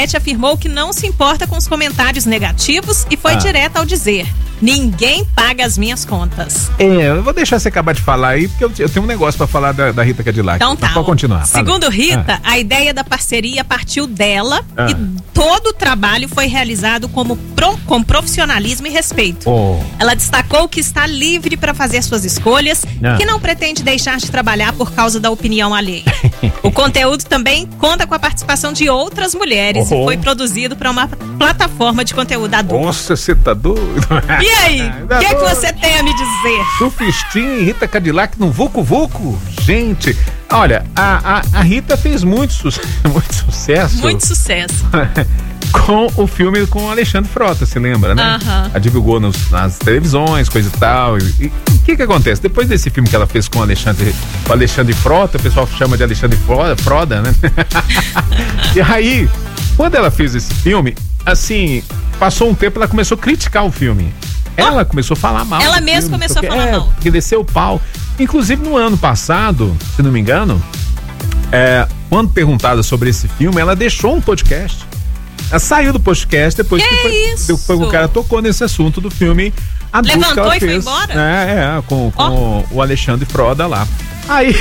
afirmou que não se importa com os comentários negativos e foi direta ao dizer: ninguém paga as minhas contas. Eu vou deixar você acabar de falar aí, porque eu tenho um negócio pra falar da Rita Cadillac. Então tá. Pode continuar. Segundo Rita, a ideia da parceria partiu dela e todo o trabalho foi realizado com profissionalismo e respeito. Ela destacou que está livre para fazer suas escolhas, que não pretende deixar de trabalhar por causa da opinião alheia. O conteúdo também conta com a participação de outras mulheres e foi produzido para uma plataforma de conteúdo adulto. Nossa, você tá doido? E aí, o que você tem a me dizer? Surfistinha e Rita Cadillac no Vucu Vucu? Gente, olha, a Rita fez muito sucesso. Muito sucesso. Com o filme com o Alexandre Frota, se lembra, né? A divulgou nas televisões, coisa e tal. E o que acontece? Depois desse filme que ela fez com o Alexandre Frota, o pessoal chama de Alexandre Froda, né? E aí, quando ela fez esse filme, assim, passou um tempo, ela começou a criticar o filme. Ela começou a falar mal. Ela mesma começou a falar mal. Porque desceu o pau. Inclusive, no ano passado, se não me engano, quando perguntada sobre esse filme, ela deixou um podcast. Ela saiu do podcast depois que o cara tocou nesse assunto do filme adulto. Levantou que ela fez. Foi embora? Com o Alexandre Froda lá. Aí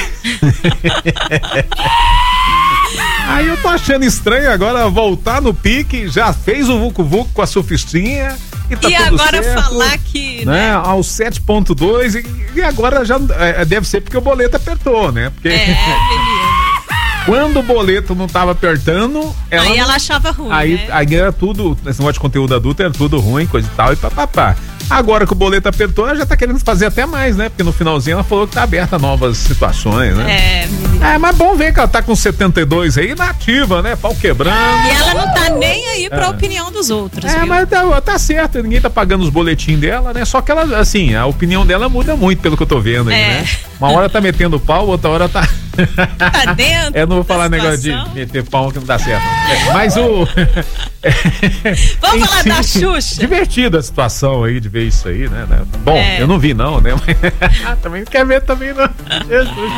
eu tô achando estranho agora voltar no pique, já fez o Vucu Vucu com a surfistinha e tá tudo agora certo, falar que, né? Aos 7.2 e agora já deve ser porque o boleto apertou, né? Porque menina. Quando o boleto não tava apertando, aí ela achava ruim, aí era tudo, esse negócio de conteúdo adulto era tudo ruim, coisa e tal, e papapá. Agora que o boleto apertou, ela já tá querendo fazer até mais, né? Porque no finalzinho ela falou que tá aberta a novas situações, né? Mas bom ver que ela tá com 72 aí, nativa, né? Pau quebrando. E ela não tá nem aí pra opinião dos outros, viu? Mas tá certo, ninguém tá pagando os boletins dela, né? Só que ela, assim, a opinião dela muda muito pelo que eu tô vendo aí, né? Uma hora tá metendo pau, outra hora tá... Tá dentro. Eu não vou falar negócio de meter pau que não dá certo. Mas vamos falar da Xuxa. Divertida a situação aí de ver isso aí, né? Bom, eu não vi não, né? Também não quer ver também não. Jesus.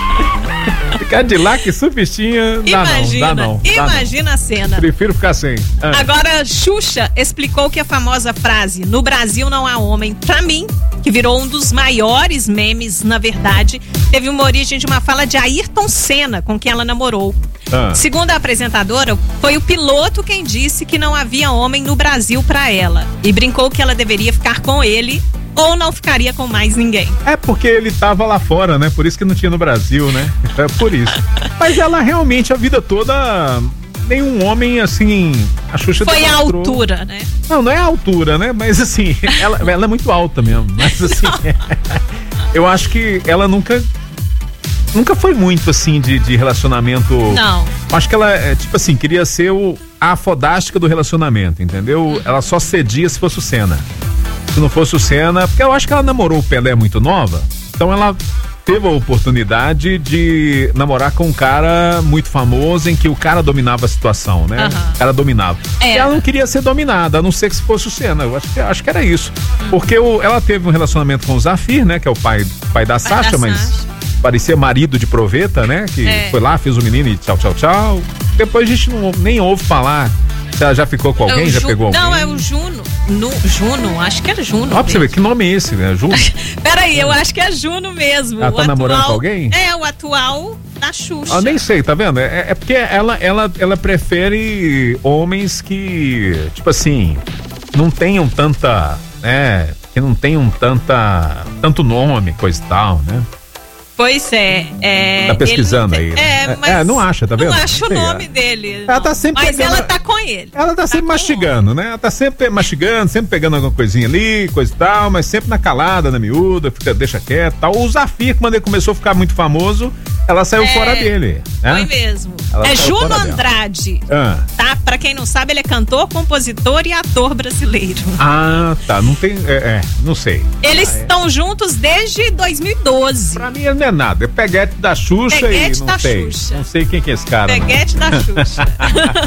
Cadillac, surfistinha, dá não. Imagina a cena. Prefiro ficar sem. Agora, Xuxa explicou que a famosa frase "no Brasil não há homem", pra mim, que virou um dos maiores memes, na verdade, teve uma origem de uma fala de Ayrton Senna, com quem ela namorou. Segundo a apresentadora, foi o piloto quem disse que não havia homem no Brasil pra ela, e brincou que ela deveria ficar com ele ou não ficaria com mais ninguém. É porque ele tava lá fora, né? Por isso que não tinha no Brasil, né? É por isso. Mas ela realmente, a vida toda, nenhum homem, assim, a Xuxa foi a altura, né? Não é a altura, né? Mas assim, ela é muito alta mesmo. Mas assim, eu acho que ela nunca foi muito, assim, de relacionamento. Não. Acho que ela, tipo assim, queria ser a fodástica do relacionamento, entendeu? Ela só cedia se fosse o Senna. Se não fosse o Senna, porque eu acho que ela namorou o Pelé muito nova, então ela teve a oportunidade de namorar com um cara muito famoso, em que o cara dominava a situação, né? O cara dominava. E ela não queria ser dominada, a não ser que se fosse o Senna. Eu acho que era isso. Porque ela teve um relacionamento com o Zafir, né? Que é o pai da Sasha, mas parecia marido de proveta, né? Que foi lá, fez o menino e tchau, tchau, tchau. Depois a gente nem ouve falar. Ela já ficou com alguém? Já pegou alguém? Não, é o Juno. Juno, acho que era Juno. Ó, pra você ver, que nome é esse, né? Juno? Peraí, eu acho que é Juno mesmo. Ela tá namorando com alguém? É, o atual da Xuxa. Eu nem sei, tá vendo? É porque ela prefere homens que, tipo assim, não tenham tanta, né? Que não tenham tanto nome, coisa e tal, né? Pois tá pesquisando aí. Mas não acha, tá vendo? Não acha o nome dele. Ela tá sempre mas ela tá com ele. Ela tá sempre mastigando, né? Ela tá sempre mastigando, sempre pegando alguma coisinha ali, coisa e tal, mas sempre na calada, na miúda, deixa quieto e tal. O Zafir, quando ele começou a ficar muito famoso, ela saiu fora dele. Né? Foi mesmo. É Juno Andrade. Tá? Pra quem não sabe, ele é cantor, compositor e ator brasileiro. Ah, tá. Não tem. Não sei. Eles estão juntos desde 2012. Pra mim, ele não é nada. É peguete da Xuxa peguete e não sei. Xuxa. Não sei quem que é esse cara. Peguete da Xuxa.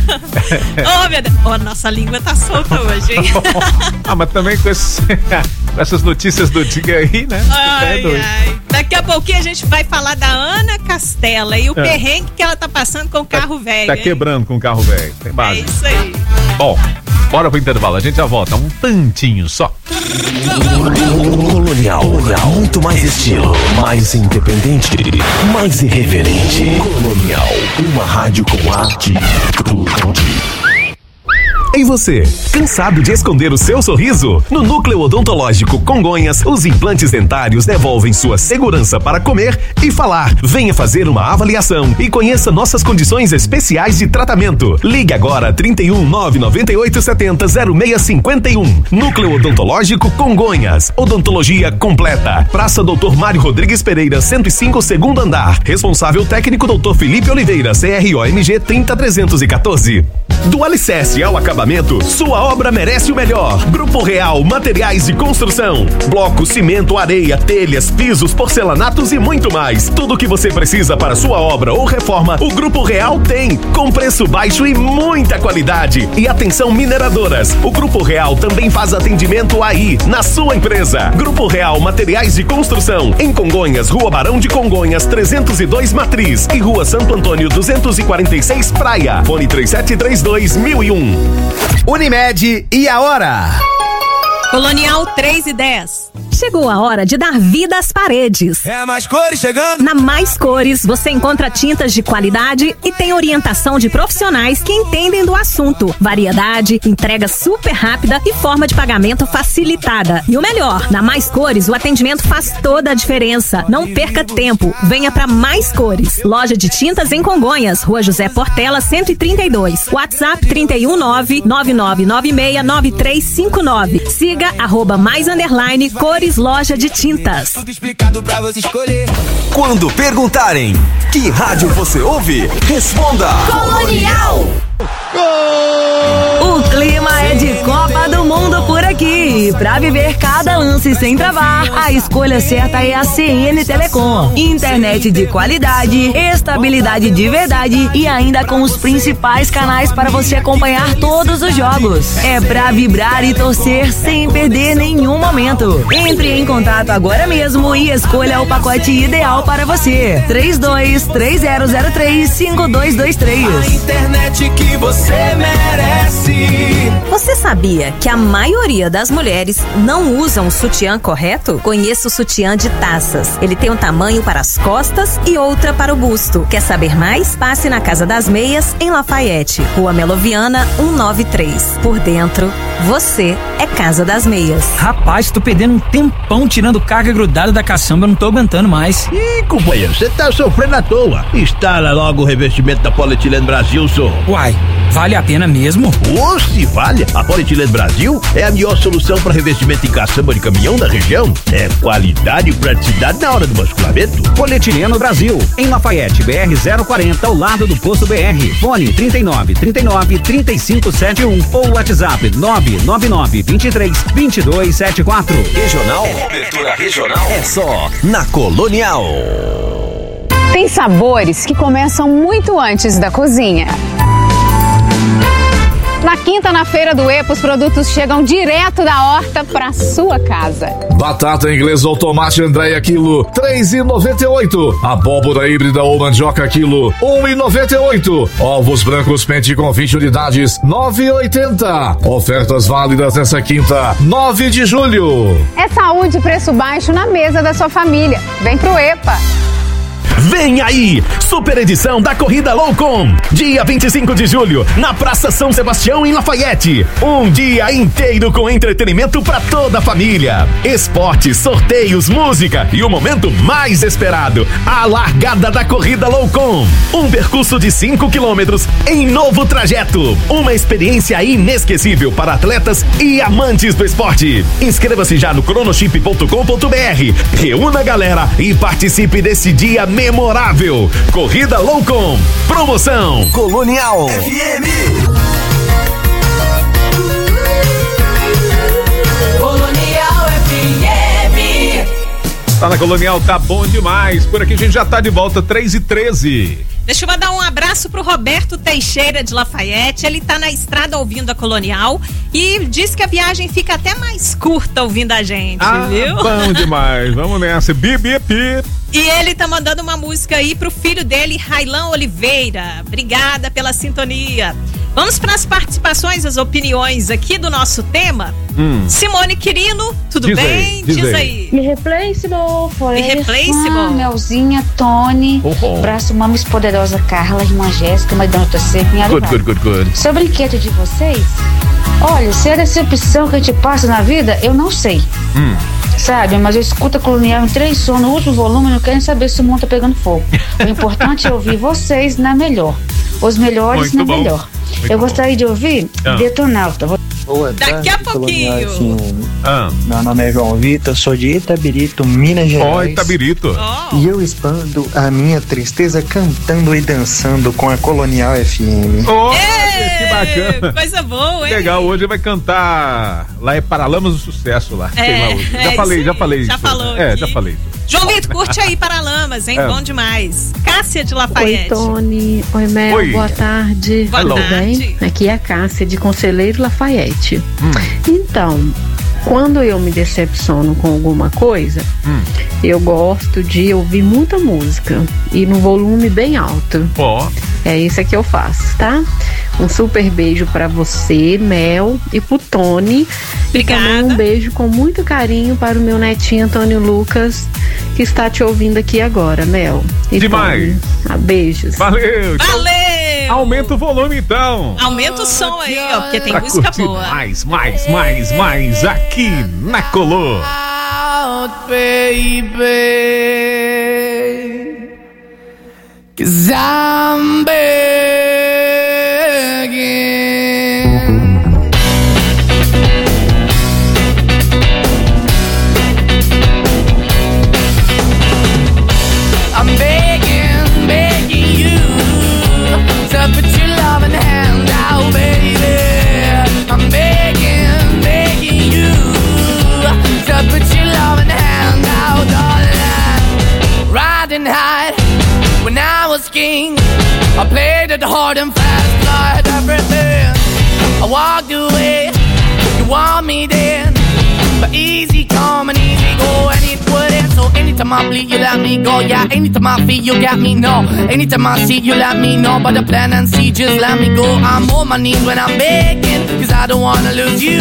Oh, meu Deus. Oh, nossa língua tá solta hoje, hein? Mas também com Essas notícias do dia aí, né? Ai. Daqui a pouquinho a gente vai falar da Ana Castela e o perrengue que ela tá passando com o carro velho. Tá quebrando com o carro velho. Tem base. É isso aí. Bom, bora pro intervalo. A gente já volta. Um tantinho só. Colonial. Muito mais estilo. Mais independente. Mais irreverente. Colonial. Uma rádio com arte e tudo. E você, cansado de esconder o seu sorriso? No Núcleo Odontológico Congonhas, os implantes dentários devolvem sua segurança para comer e falar. Venha fazer uma avaliação e conheça nossas condições especiais de tratamento. Ligue agora 31 998 70 0651. Núcleo Odontológico Congonhas. Odontologia completa. Praça Dr. Mário Rodrigues Pereira, 105, segundo andar. Responsável técnico Dr. Felipe Oliveira, CROMG 30314. Do alicerce ao acabamento, sua obra merece o melhor. Grupo Real Materiais de Construção. Bloco, cimento, areia, telhas, pisos, porcelanatos e muito mais. Tudo o que você precisa para sua obra ou reforma, o Grupo Real tem. Com preço baixo e muita qualidade. E atenção, mineradoras. O Grupo Real também faz atendimento aí, na sua empresa. Grupo Real Materiais de Construção. Em Congonhas, Rua Barão de Congonhas, 302 Matriz. E Rua Santo Antônio, 246 Praia. Fone 3732-1001. Unimed e a hora? Colonial 3:10. Chegou a hora de dar vida às paredes. É a Mais Cores chegando. Na Mais Cores, você encontra tintas de qualidade e tem orientação de profissionais que entendem do assunto. Variedade, entrega super rápida e forma de pagamento facilitada. E o melhor, na Mais Cores, o atendimento faz toda a diferença. Não perca tempo. Venha para Mais Cores. Loja de tintas em Congonhas, Rua José Portela, 132. WhatsApp 31999969359. Siga @mais_cores loja de tintas. Tudo explicado pra você escolher. Quando perguntarem que rádio você ouve, responda Colonial. O clima é de Copa do Mundo por aqui. Pra viver cada lance sem travar, a escolha certa é a CN Telecom. Internet de qualidade, estabilidade de verdade e ainda com os principais canais para você acompanhar todos os jogos. É pra vibrar e torcer sem perder nenhum momento. Entre em contato agora mesmo e escolha o pacote ideal para você. 32-3003-5223. A internet que você merece. Você sabia que a maioria das mulheres não usam o sutiã correto? Conheça o sutiã de taças. Ele tem um tamanho para as costas e outra para o busto. Quer saber mais? Passe na Casa das Meias, em Lafayette, Rua Meloviana, 193. Por dentro, você é Casa das Meias. Rapaz, tô perdendo um tempão tirando carga grudada da caçamba, eu não tô aguentando mais. Ih, companheiro, você tá sofrendo à toa. Instala logo o revestimento da Polietileno Brasil, senhor. Uai, vale a pena mesmo? Se vale. A Polietileno Brasil é a melhor solução para revestimento em caçamba de caminhão da região. É qualidade e praticidade na hora do basculamento. Polietileno Brasil, em Lafayette, BR 040, ao lado do Posto BR. Fone 39-3571 ou WhatsApp 999-23-2274. Regional, cobertura regional é só na Colonial. Tem sabores que começam muito antes da cozinha. Na quinta, na Feira do EPA, os produtos chegam direto da horta para sua casa. Batata inglesa ou tomate Andréia quilo, R$3,98. Abóbora híbrida ou mandioca quilo, R$1,98. Ovos brancos pente com 20 unidades, R$9,80. Ofertas válidas nessa quinta, 9 de julho. É saúde e preço baixo na mesa da sua família. Vem pro EPA. Vem aí, super edição da Corrida Loucom, dia 25 de julho, na Praça São Sebastião, em Lafayette. Um dia inteiro com entretenimento para toda a família. Esportes, sorteios, música e o momento mais esperado, a largada da Corrida Loucom. Um percurso de 5 quilômetros em novo trajeto. Uma experiência inesquecível para atletas e amantes do esporte. Inscreva-se já no cronochip.com.br. Reúna a galera e participe desse dia memorável. Corrida Loucom. Promoção Colonial FM. Colonial FM. Tá na Colonial, tá bom demais. Por aqui a gente já tá de volta, 3h13. Deixa eu mandar um abraço pro Roberto Teixeira de Lafayette. Ele tá na estrada ouvindo a Colonial e diz que a viagem fica até mais curta ouvindo a gente, viu? Bom demais. Vamos nessa. Bip. E ele tá mandando uma música aí pro filho dele, Railan Oliveira. Obrigada pela sintonia. Vamos para as participações, as opiniões aqui do nosso tema. Simone Quirino, tudo bem? Diz aí. Irreplaceable, Irreplaceable. Melzinha, Tony, braço Mames Poderosa, Carla, irmã Jéssica, Maidana Tosser, Good. Sobre o inquieto de vocês, olha, se é a decepção que a gente passa na vida, eu não sei. Sabe, mas eu escuto a Colonial em 3 sons no último volume e não quero saber se o mundo tá pegando fogo. O importante é ouvir vocês na melhor. Os melhores Muito na bom. melhor. Eu gostaria de ouvir Detonauta. Boa Daqui a pouquinho. Meu nome é João Vitor, sou de Itabirito, Minas Gerais. Itabirito. E eu expando a minha tristeza cantando e dançando com a Colonial FM. Que bacana. Coisa boa, hein? Legal, hoje vai cantar lá é Paralamas do Sucesso lá. Sei lá hoje. Já falei. Já falou já falei. João Vitor, curte aí Paralamas, hein? Bom demais. Cássia de Lafayette. Oi, Tony. Oi, Mel. Oi. Boa tarde. Boa Tudo tarde. bem? Aqui é a Cássia de Conselheiro Lafayette. Então, quando eu me decepciono com alguma coisa, eu gosto de ouvir muita música e no volume bem alto. É isso que eu faço, tá? Um super beijo pra você, Mel, e pro Tony. Obrigada. E também um beijo com muito carinho para o meu netinho Antônio Lucas, que está te ouvindo aqui agora, Mel. E Demais. Tony. Beijos. Valeu. Valeu. Aumenta o volume então. Aumenta o som aí, ó, porque tem Pra música curtir boa. mais aqui na Colô. Baby, 'cause I'm begging. I'm begging you to put your loving hand out, baby. I'm begging you to put your loving hand out, darling. Riding high when I was king, I played it hard and fast, tried everything. I walked away, you want me then, but easy come and easy go, and it wouldn't. So anytime I bleed, you let me go. Yeah, anytime I feel, you got me, no. Anytime I see, you let me know. But the plan and see, just let me go. I'm on my knees when I'm begging, 'cause I don't wanna lose you.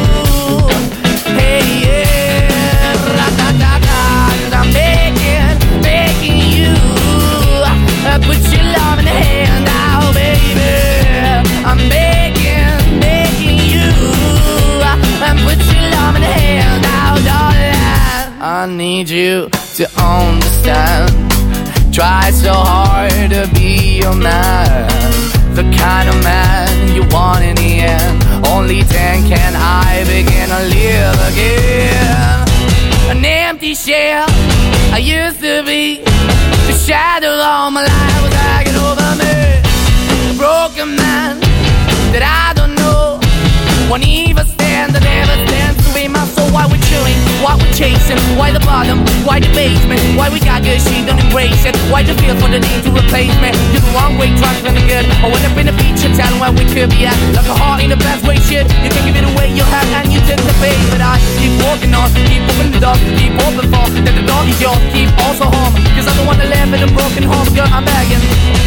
Hey, yeah, ra-da-da-da, 'cause I'm begging you. Put your love in the hand out, baby. I'm begging you. Put your love in the hand out, darling. I need you to understand. Try so hard to be your man, the kind of man you want in the end. Only then can I begin to live again. An empty shell I used to be, the shadow all my life was hanging over me. A broken man that I don't know, won't even stand, that never stands to be my soul. Why we chewing, why we chasing, why the bottom, why the basement, why we got good, she don't embrace it, why the feel for the need to replace me. You're the wrong way, trying to be good. I went up in the feature town where we could be at, like a heart in the best way, shit. You can give it away, you have, and you take the bait. But I keep walking on, keep opening the door, keep open for, that the door is yours, keep also home. 'Cause I'm the one that live in a broken home, girl, I'm begging.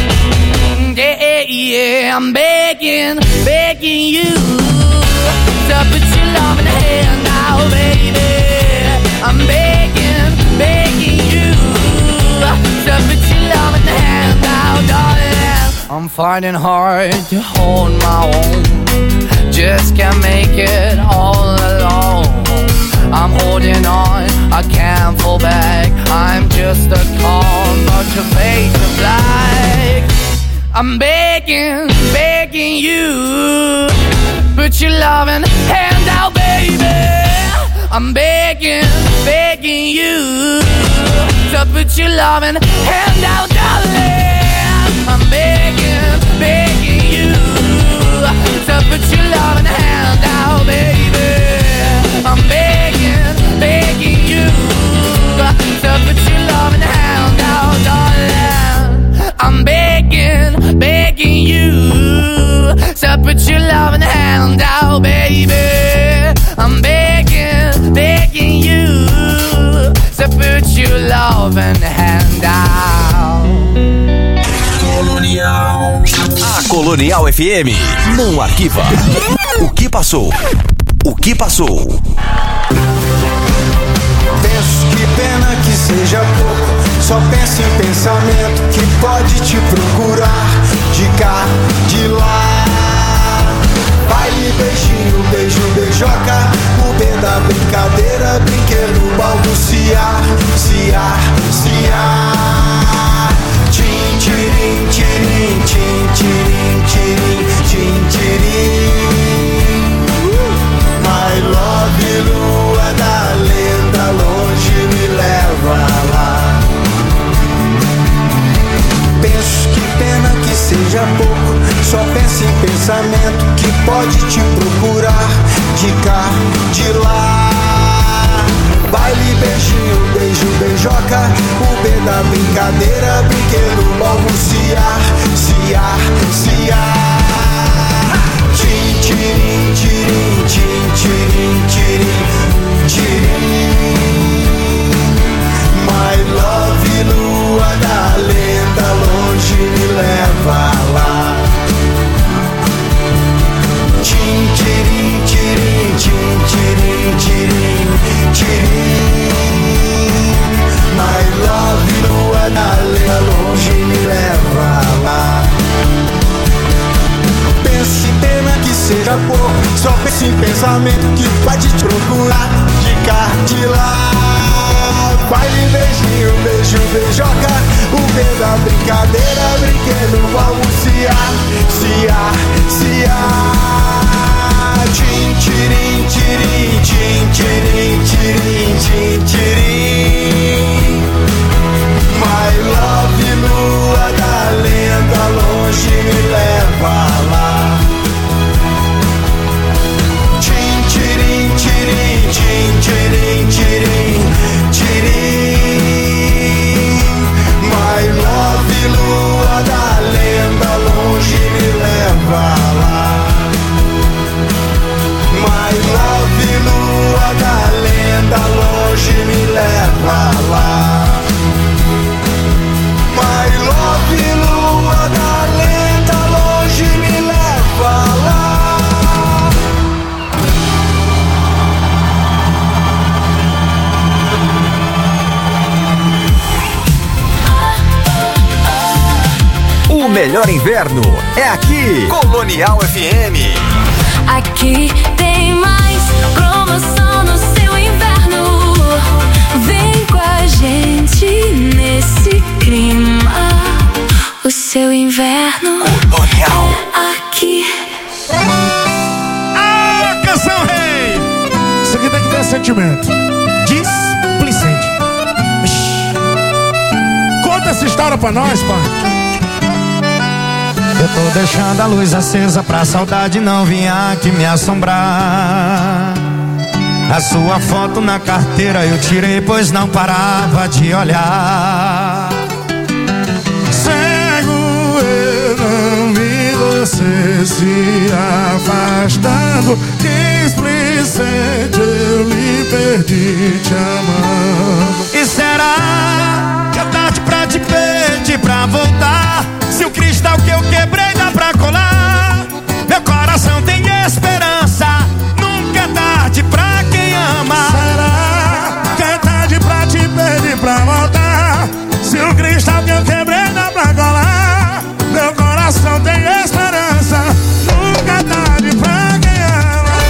Yeah, I'm begging you to put your love in the hand now, baby. I'm begging you to put your love in the hand now, darling. I'm fighting hard to hold my own, just can't make it all alone. I'm holding on, I can't fall back. I'm just a call, but your face is black. I'm begging you, put your loving hand out, baby. I'm begging you to put your loving hand out, darling. I'm begging you to put your loving hand out, baby. I'm begging you to put your loving hand out, darling. I'm begging Colonial FM não arquiva. O que passou? O que passou? Penso que pena que seja pouco. Só penso em pensamento que pode te procurar de cá, de lá. Baile, beijinho, beijo, beijoca. O B da brincadeira, brinquedo, balbuciar. Ciar, ciar. Tim, tirim, tirim, tim, tirim, tirim, tim, tirim. My love, lua da lenda, longe me leva lá. Penso que pena que seja pouco. Só penso em pensamento que pode te procurar de cá, de lá. Baile, beijinho, beijo, beijoca. O B da brincadeira, brinquedo, balbuciar. Ciar, ciar. Tim, tirim, tirim, tim, tirim, tirim, tirim. My love, lua da lenda, longe me leva lá. Tim, tirim, tirim, tim, tirim, tirim, tirim. My love, lua da lenda, longe me leva lá. Penso em pena que seja pouco. Só penso em pensamento que pode te procurar de cá, de lá. Baile, beijinho, beijo, beijoca. O B da brincadeira, brinquedo, balbuciar. Ciar, ciar. Tim, tirim, tirim, tim, tirim, tirim, tim, tirim. My love, lua da lenda, longe me leva lá. Tim, tirim, tirim, tim, tirim, tirim, tirim. My love, lua da lenda, longe me leva lá. My love, lua da lenda, longe me leva lá. My love, lua da lenda, longe me leva lá. O melhor inverno é aqui, Colonial FM. Aqui tem mais promoção no seu inverno. Vem com a gente nesse clima. O seu inverno é aqui. Ah, canção rei! Isso aqui tem que ter sentimento. Displicente. Conta essa história pra nós, pai. Eu tô deixando a luz acesa pra saudade não vir aqui me assombrar. A sua foto na carteira eu tirei, pois não parava de olhar. Cego eu não vi você se afastando. Displicente eu lhe perdi te amando. E será que é tarde pra te pedir pra voltar? Se o cristal que eu quebrei dá pra colar, meu coração tem esperança. Nunca é tarde pra quem ama. Será que é tarde pra te pedir pra voltar? Se o cristal que eu quebrei dá pra colar, meu coração tem esperança. Nunca é tarde pra quem ama.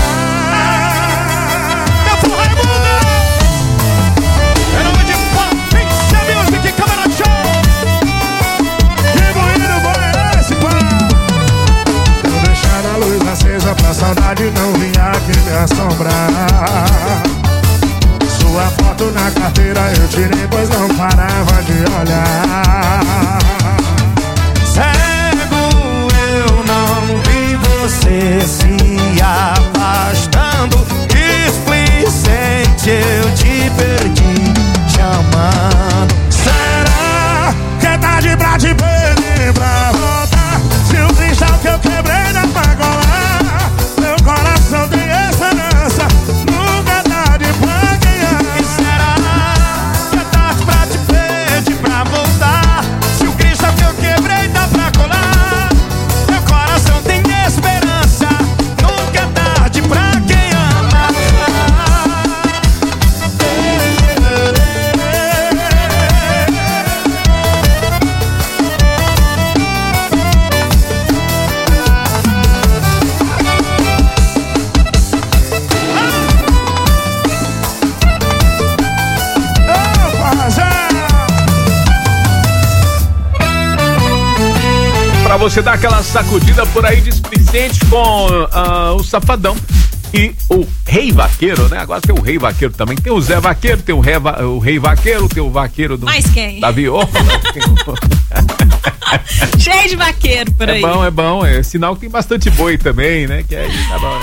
Meu povo é mundo. Em nome de Pixel Music, Câmara Show. A luz acesa pra saudade não vinha aqui me assombrar. Sua foto na carteira eu tirei, pois não parava de olhar. Cego eu não vi você se afastando. Displicente eu te perdi te amando. Será que é tarde pra te pedir pra voltar? Se o cristal que eu quebrei dá pra colar, meu coração tem esperança. Nunca é tarde pra quem ama. E será que é tarde você dar aquela sacudida por aí displicente com o Safadão e o Rei Vaqueiro, né? Agora tem o Rei Vaqueiro também. Tem o Zé Vaqueiro, tem o Rei Vaqueiro, tem o Vaqueiro do... Mais quem? Da Viola. Cheio de vaqueiro por aí. É bom. É sinal que tem bastante boi também, né? Que aí tá bom.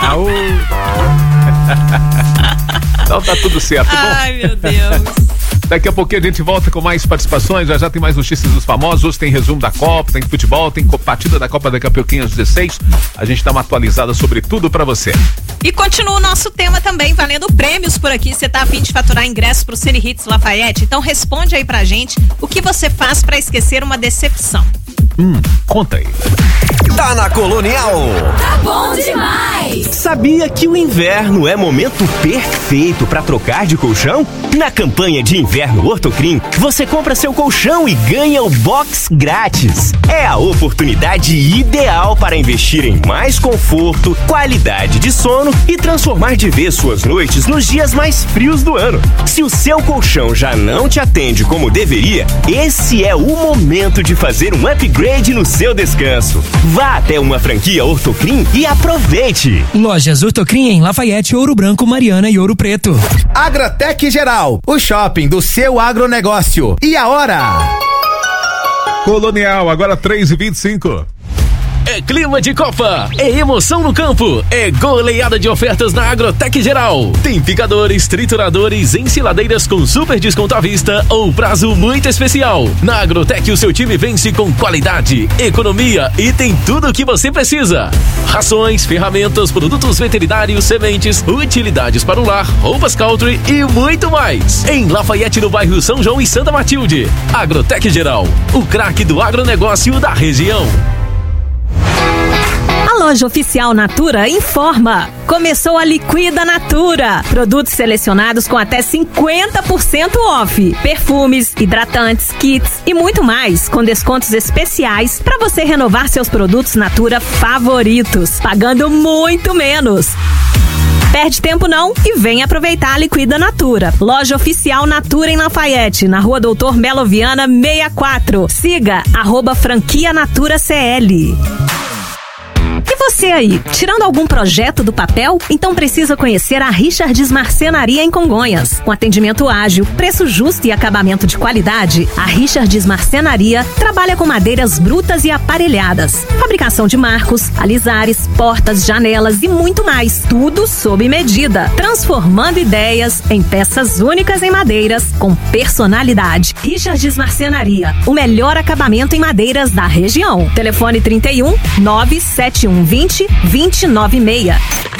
Então tá tudo certo. Ai, meu Deus. Daqui a pouquinho a gente volta com mais participações. Já tem mais notícias dos famosos. Hoje tem resumo da Copa, tem futebol, tem partida da Copa daqui a pouquinho às 16. A gente dá uma atualizada sobre tudo pra você. E continua o nosso tema também, valendo prêmios por aqui. Você tá a fim de faturar ingressos pro Cine Hits Lafayette? Então responde aí pra gente o que você faz pra esquecer uma decepção. Conta aí. Tá na Colonial. Tá bom demais. Sabia que o inverno é momento perfeito para trocar de colchão? Na campanha de inverno Ortocrim, você compra seu colchão e ganha o box grátis. É a oportunidade ideal para investir em mais conforto, qualidade de sono e transformar de vez suas noites nos dias mais frios do ano. Se o seu colchão já não te atende como deveria, esse é o momento de fazer um upgrade no seu descanso. Vá até uma franquia Ortocrim e aproveite. Lojas Ortocrim em Lafayette, Ouro Branco, Mariana e Ouro Preto. Agrotec Geral, o shopping do seu agronegócio. E a hora? Colonial, agora 3h25. É clima de Copa, é emoção no campo, é goleada de ofertas na Agrotec Geral. Tem picadores, trituradores, ensiladeiras com super desconto à vista ou prazo muito especial. Na Agrotec o seu time vence com qualidade, economia e tem tudo o que você precisa. Rações, ferramentas, produtos veterinários, sementes, utilidades para o lar, roupas country e muito mais. Em Lafayette, no bairro São João e Santa Matilde. Agrotec Geral, o craque do agronegócio da região. A loja oficial Natura informa. Começou a Liquida Natura. Produtos selecionados com até 50% off. Perfumes, hidratantes, kits e muito mais, com descontos especiais para você renovar seus produtos Natura favoritos, pagando muito menos. Perde tempo não e vem aproveitar a Liquida Natura. Loja oficial Natura em Lafayette, na Rua Doutor Melo Viana 64. Siga @franquia Natura CL. E você aí, tirando algum projeto do papel? Então precisa conhecer a Richards Marcenaria em Congonhas. Com atendimento ágil, preço justo e acabamento de qualidade, a Richards Marcenaria trabalha com madeiras brutas e aparelhadas. Fabricação de marcos, alisares, portas, janelas e muito mais. Tudo sob medida. Transformando ideias em peças únicas em madeiras com personalidade. Richards Marcenaria, o melhor acabamento em madeiras da região. Telefone 31 971 20 296.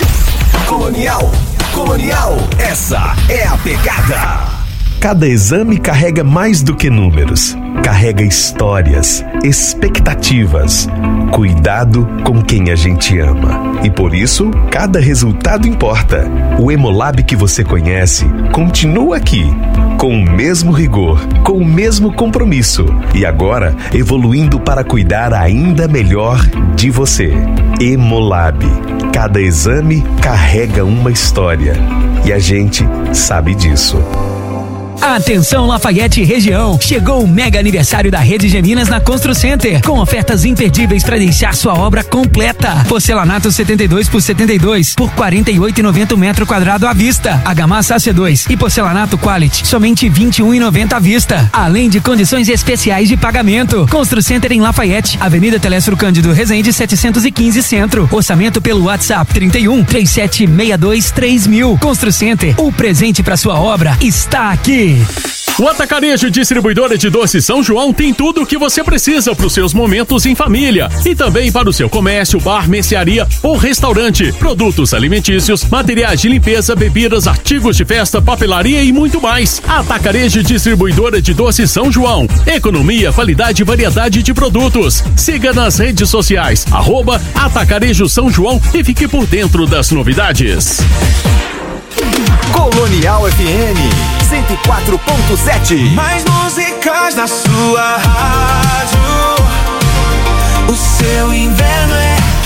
Colonial, essa é a pegada. Cada exame carrega mais do que números. Carrega histórias, expectativas, cuidado com quem a gente ama. E por isso, cada resultado importa. O Hemolab que você conhece continua aqui, com o mesmo rigor, com o mesmo compromisso. E agora, evoluindo para cuidar ainda melhor de você. Hemolab. Cada exame carrega uma história. E a gente sabe disso. Atenção Lafayette região, chegou o mega aniversário da Rede Geminas na Constru Center, com ofertas imperdíveis para deixar sua obra completa. Porcelanato 72 por 72 por 48,90 o metro quadrado à vista. Argamassa AC2 e porcelanato Quality, somente 21,90 à vista. Além de condições especiais de pagamento. Constru Center em Lafayette, Avenida Telestro Cândido Rezende 715 Centro. Orçamento pelo WhatsApp 31 3762 3000. Constru Center, o presente para sua obra está aqui. O Atacarejo Distribuidora de Doces São João tem tudo o que você precisa para os seus momentos em família e também para o seu comércio, bar, mercearia ou restaurante. Produtos alimentícios, materiais de limpeza, bebidas, artigos de festa, papelaria e muito mais. Atacarejo Distribuidora de Doces São João. Economia, qualidade e variedade de produtos. Siga nas redes sociais @Atacarejo São João e fique por dentro das novidades. Colonial FM 104.7. Mais músicas na sua rádio. O seu inverno é aqui.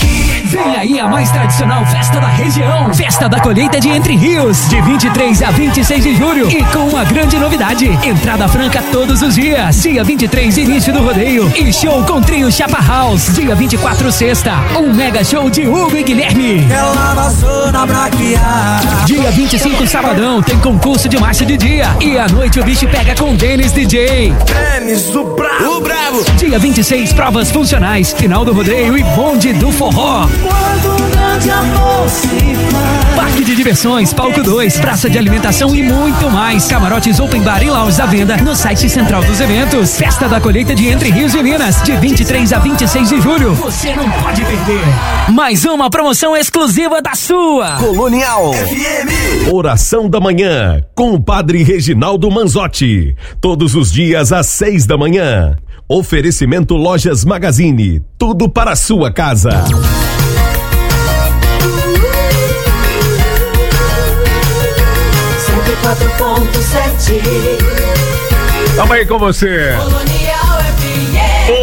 Vem aí a mais tradicional festa da região. Festa da colheita de Entre Rios, de 23 a 26 de julho. E com uma grande novidade, entrada franca todos os dias. Dia 23, início do rodeio e show com trio Chapa House. Dia 24, sexta, um mega show de Hugo e Guilherme. Ela vazou na braqueada. Dia 25, sabadão, tem concurso de marcha de dia. E à noite o bicho pega com Denis DJ. Denis, o bravo. Dia 26, provas funcionais, final do rodeio e bonde do forró. Quando um grande amor se faz. Parque de diversões, palco 2, praça de alimentação e muito mais. Camarotes open bar e lounge à venda no site central dos eventos. Festa da colheita de Entre Rios e Minas, de 23 a 26 de julho. Você não pode perder. Mais uma promoção exclusiva da sua Colonial FM. Oração da manhã com o Padre Reginaldo Manzotti. Todos os dias às 6 da manhã. Oferecimento Lojas Magazine. Tudo para a sua casa. 104.7. Tamo aí com você. Colonial FM.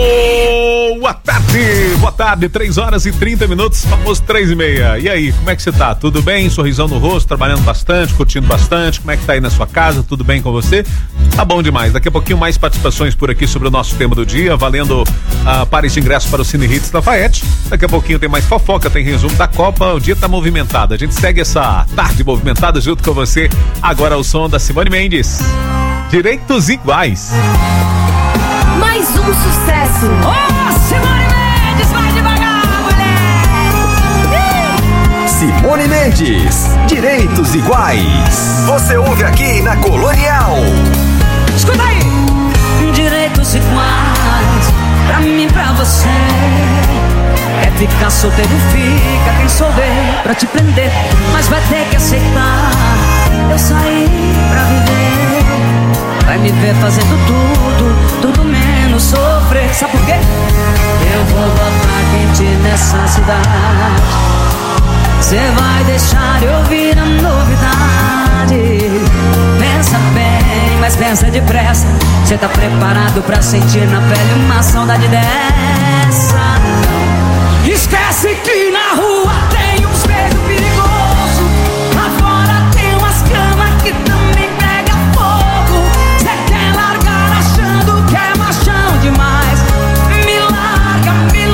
Boa tarde, 3h30, famoso 3h30. E aí, como é que você tá? Tudo bem? Sorrisão no rosto, trabalhando bastante, curtindo bastante. Como é que tá aí na sua casa? Tudo bem com você? Tá bom demais. Daqui a pouquinho mais participações por aqui sobre o nosso tema do dia, valendo pares de ingressos para o Cine Hits Lafayette. Daqui a pouquinho tem mais fofoca, tem resumo da Copa. O dia tá movimentado. A gente segue essa tarde movimentada junto com você. Agora o som da Simone Mendes. Direitos iguais. Mais um sucesso. Simone Mendes, vai devagar, mulher! Simone Mendes, Direitos Iguais. Você ouve aqui na Colonial. Escuta aí! Direitos iguais, pra mim, pra você. É ficar solteiro, fica quem souber pra te prender. Mas vai ter que aceitar, eu saí pra viver. Vai me ver fazendo tudo menos sofrer. Sabe por quê? Eu vou botar quente nessa cidade. Cê vai deixar eu ouvir a novidade. Pensa bem, mas pensa depressa. Cê tá preparado pra sentir na pele uma saudade dessa? Esquece que na rua tem uns beijos perigosos. Lá fora tem umas camas que também pega fogo. Cê quer largar achando que é machão demais. Me larga,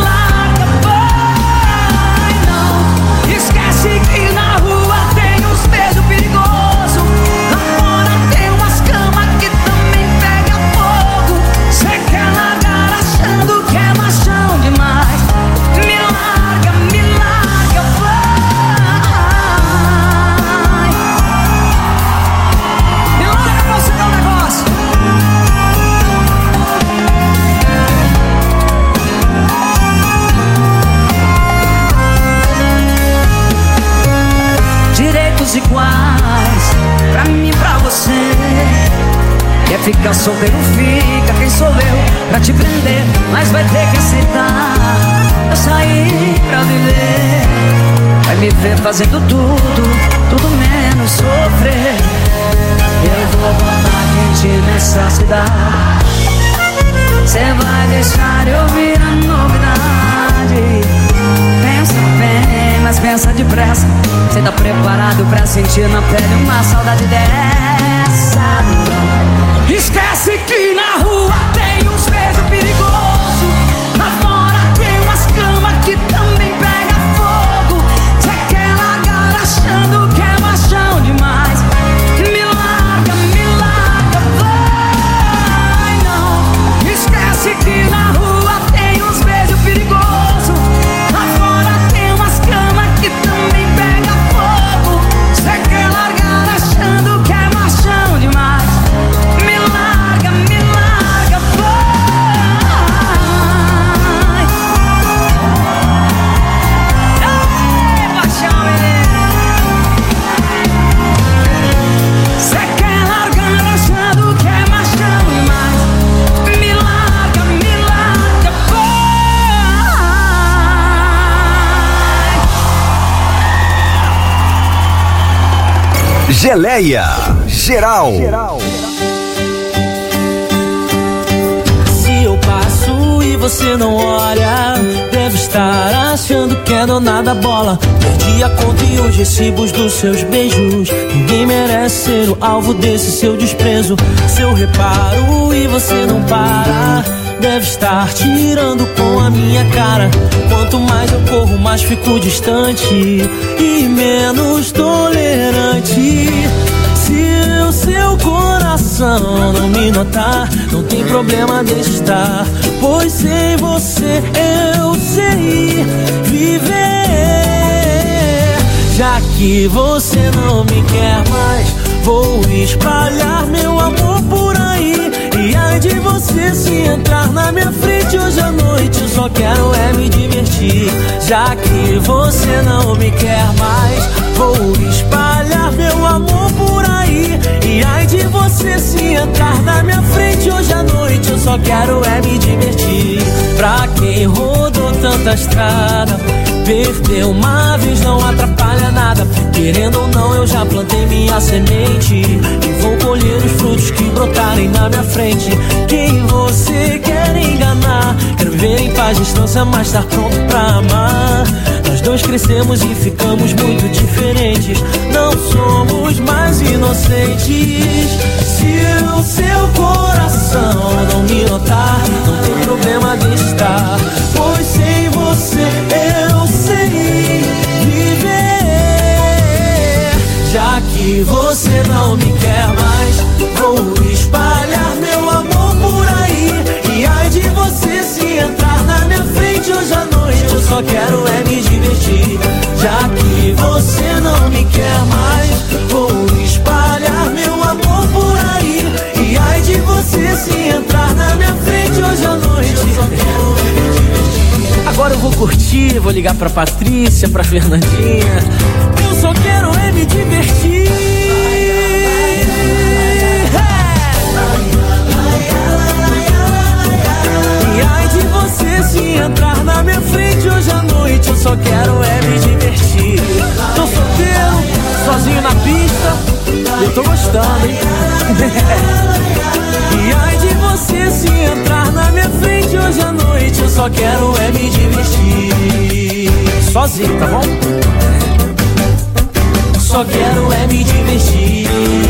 vai não. Esquece que na rua tem uns beijos perigosos. Lá fora tem umas camas que também pega fogo. Cê quer largar achando que é machão demais. Me larga, vai. Me larga pra você dar um negócio. Direitos iguais, pra mim e pra você. Quer ficar solteiro, fica quem sou eu pra te prender. Mas vai ter que aceitar, eu saí pra viver. Vai me ver fazendo tudo menos sofrer. Eu vou botar quente nessa cidade. Cê vai deixar eu ouvir a novidade. Pensa bem, mas pensa depressa. Cê tá preparado pra sentir na pele uma saudade dessa? Esquece que na rua tem uns beijos perigosos. Lá fora tem umas camas que também pega fogo. Cê quer largar achando que é machão demais. Me larga, vai não. Esquece que na rua tem uns beijos perigosos. Lá fora tem umas camas que também pega fogo. Cê quer largar achando que é machão demais. Me larga, vai. Ei, paixão, menino. Cê quer largar achando que é machão demais. Me larga, vai. Geleia Geral. Se eu passo e você não olha, deve estar estar achando que é dona da bola. Perdi a conta e os recibos dos seus beijos. Ninguém merece ser o alvo desse seu desprezo. Seu reparo e você não para. Deve estar tirando com a minha cara. Quanto mais eu corro, mais fico distante e menos tolerante. Se o seu coração não me notar, não tem problema, deixa estar. Pois sem você eu sei viver. Já que você não me quer mais, vou espalhar meu amor por aí. E ai de você se entrar na minha frente hoje à noite, eu só quero é me divertir. Já que você não me quer mais, vou espalhar meu amor por aí. E ai de você se entrar na minha frente hoje à noite, eu só quero é me divertir. Pra quem rodou tanta estrada, perder uma vez não atrapalha nada. Querendo ou não, eu já plantei minha semente e vou colher os frutos que brotarem na minha frente. Quem você quer enganar? Quero viver em paz, distância, mas estar pronto pra amar. Nós dois crescemos e ficamos muito diferentes. Não somos mais inocentes. Se o seu coração não me notar, não tem problema de estar. Pois sem você eu sei viver. Já que você não me quer mais, vou espalhar meu amor por aí. E ai de você se entrar na minha frente hoje à noite, eu só quero é me divertir. Já que você não me quer mais, vou espalhar meu amor por aí. E ai de você se entrar na minha frente hoje à noite, eu só quero é me divertir. Agora eu vou curtir, vou ligar pra Patrícia, pra Fernandinha. Eu só quero é me divertir. E ai de você se entrar na minha frente hoje à noite, eu só quero é me divertir. Tô solteiro, sozinho na pista, eu tô gostando, hein? E ai de você se entrar na minha frente hoje à noite, eu só quero é me divertir. Sozinho, tá bom? Só quero é me divertir.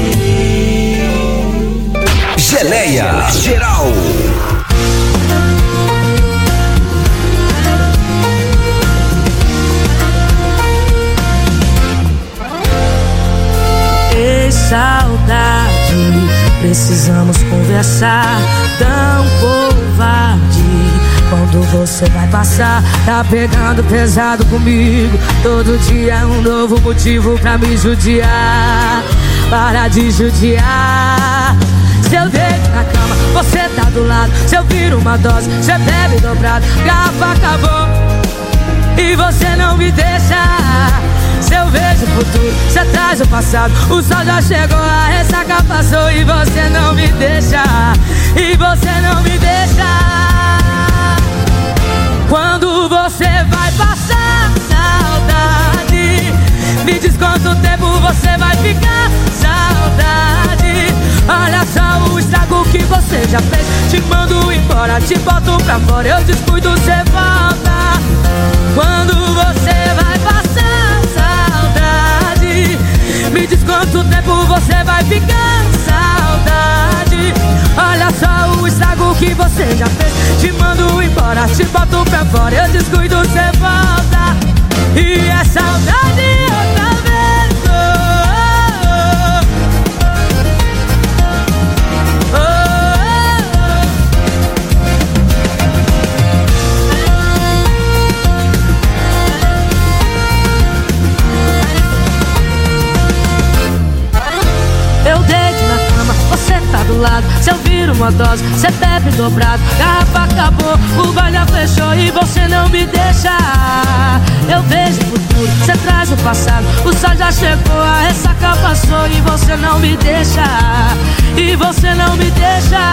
Geleia Geral. Ei, saudade, precisamos conversar. Tão covarde, quando você vai passar, tá pegando pesado comigo. Todo dia é um novo motivo pra me judiar. Para de judiar. Se eu deito na cama, você tá do lado. Se eu viro uma dose, você bebe dobrado. Garrafa acabou e você não me deixa. Se eu vejo o futuro, você traz o passado. O sol já chegou, a ressaca passou e você não me deixa. E você não me deixa. Quando você vai passar saudade, me diz quanto tempo você vai ficar. Saudade, olha só o estrago que você já fez. Te mando embora, te boto pra fora, eu descuido, você volta. Quando você vai passar saudade, me diz quanto tempo você vai ficar. Saudade, olha só o estrago que você já fez. Te mando embora, te boto pra fora, eu descuido, você volta. E é saudade outra vez. Eu deito na cama, você tá do lado. Se eu viro uma dose, você bebe dobrado. Garrafa acabou, o bar já fechou e você não me deixa. Eu vejo o futuro, você traz o passado. O sol já chegou, a ressaca passou e você não me deixa. E você não me deixa.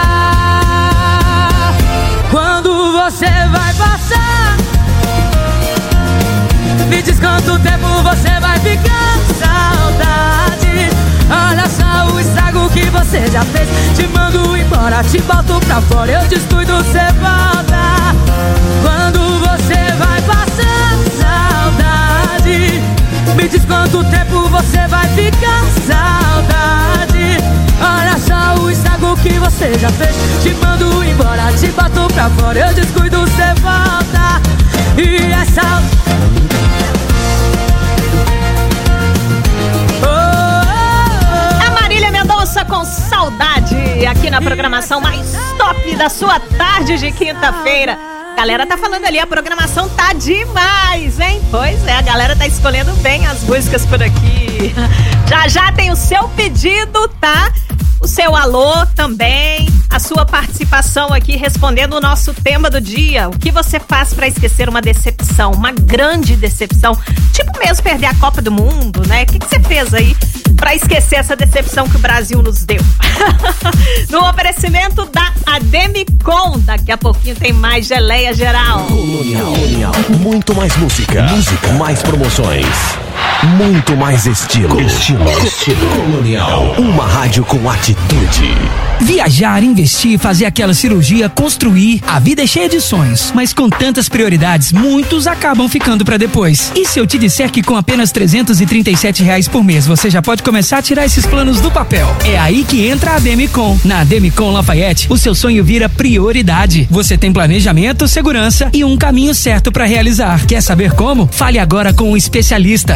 Quando você vai passar, me diz quanto tempo você vai ficar. Saudade, olha só o estrago que você já fez. Te mando embora, te boto pra fora, eu descuido, você volta. Quando você vai passar Me diz quanto tempo você vai ficar. Saudade, olha só o estrago que você já fez. Te mando embora, te bato pra fora, eu descuido, cê volta. E essa... A Marília Mendonça com Saudade, aqui na programação mais top da sua tarde de quinta-feira. Galera tá falando ali, a programação tá demais, hein? Pois é, a galera tá escolhendo bem as músicas por aqui. Já tem o seu pedido, tá? O seu alô também, a sua participação aqui respondendo o nosso tema do dia. O que você faz pra esquecer uma decepção, uma grande decepção? Tipo mesmo perder a Copa do Mundo, né? O que você fez aí pra esquecer essa decepção que o Brasil nos deu? No oferecimento da Ademicon, daqui a pouquinho tem mais geleia geral. Colonial. Muito mais música. Mais promoções. Muito mais estilo. Colonial. Uma rádio com atitude. Viajar, investir, fazer aquela cirurgia, construir. A vida é cheia de sonhos, mas com tantas prioridades, muitos acabam ficando pra depois. E se eu te disser que com apenas R$337 por mês você já pode começar a tirar esses planos do papel? É aí que entra a Ademicon. Na Ademicon Lafayette, o seu sonho vira prioridade. Você tem planejamento, segurança e um caminho certo pra realizar. Quer saber como? Fale agora com um especialista.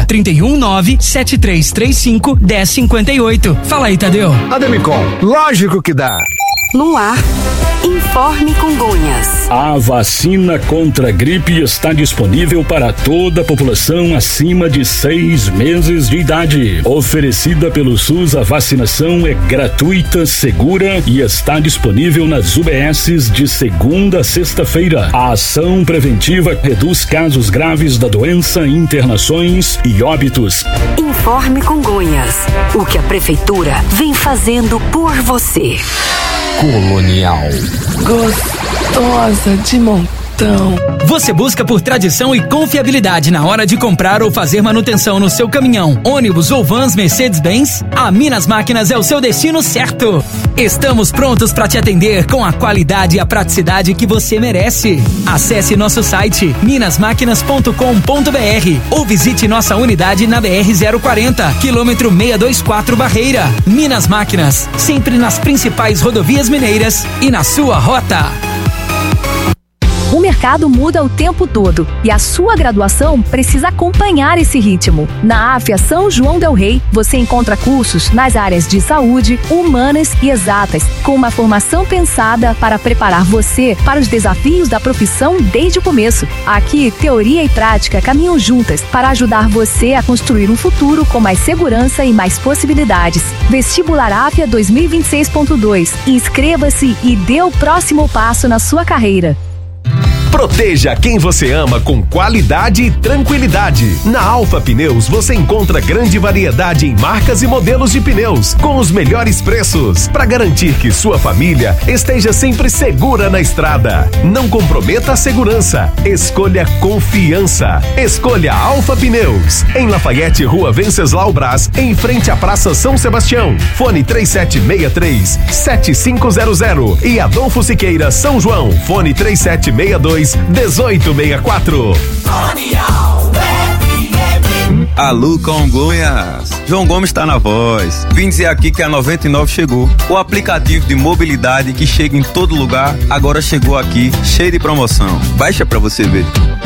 319-7335-1058. Fala aí, Tadeu. Ademicon, lógico que dá. No ar, Informe Congonhas. A vacina contra a gripe está disponível para toda a população acima de 6 meses de idade. Oferecida pelo SUS, a vacinação é gratuita, segura e está disponível nas UBSs de segunda a sexta-feira. A ação preventiva reduz casos graves da doença, internações e óbitos. Informe Congonhas. O que a Prefeitura vem fazendo por você. Colonial. Gostosa de montão. Você busca por tradição e confiabilidade na hora de comprar ou fazer manutenção no seu caminhão, ônibus ou vans Mercedes-Benz? A Minas Máquinas é o seu destino certo. Estamos prontos para te atender com a qualidade e a praticidade que você merece. Acesse nosso site minasmáquinas.com.br ou visite nossa unidade na BR-040, quilômetro 624 Barreira. Minas Máquinas, sempre nas principais rodovias mineiras e na sua rota. O mercado muda o tempo todo e a sua graduação precisa acompanhar esse ritmo. Na AFIA São João del Rei, você encontra cursos nas áreas de saúde, humanas e exatas, com uma formação pensada para preparar você para os desafios da profissão desde o começo. Aqui, teoria e prática caminham juntas para ajudar você a construir um futuro com mais segurança e mais possibilidades. Vestibular AFIA 2026.2. Inscreva-se e dê o próximo passo na sua carreira. Proteja quem você ama com qualidade e tranquilidade. Na Alfa Pneus você encontra grande variedade em marcas e modelos de pneus com os melhores preços para garantir que sua família esteja sempre segura na estrada. Não comprometa a segurança. Escolha confiança. Escolha Alfa Pneus. Em Lafayette, Rua Venceslau Brás, em frente à Praça São Sebastião. Fone 3763-7500 e Adolfo Siqueira, São João. Fone 3762-1864. Alô, Congonhas! João Gomes está na voz. Vim dizer aqui que a 99 chegou. O aplicativo de mobilidade que chega em todo lugar, agora chegou aqui, cheio de promoção. Baixa pra você ver.